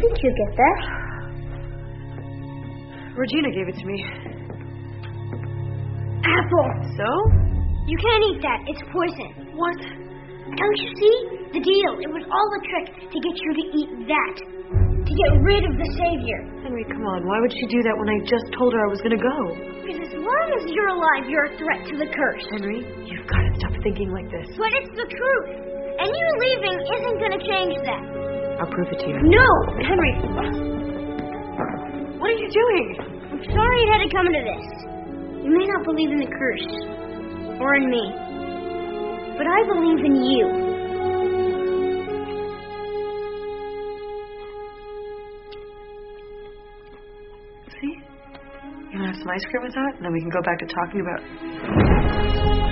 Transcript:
did you get that? Regina gave it to me. Apple. So? You can't eat that. It's poison. What? Don't you see? The deal. It was all a trick to get you to eat that. To get rid of the Savior. Henry, come on. Why would she do that when I just told her I was going to go? Because as long as you're alive, you're a threat to the curse. Henry, you've got to stop thinking like this. But it's the truth. And you leaving isn't going to change that. I'll prove it to you. No! Henry! What are you doing? I'm sorry it had to come to this. You may not believe in the curse. Or in me. But I believe in you. See? You want to have some ice cream with that? And then we can go back to talking about...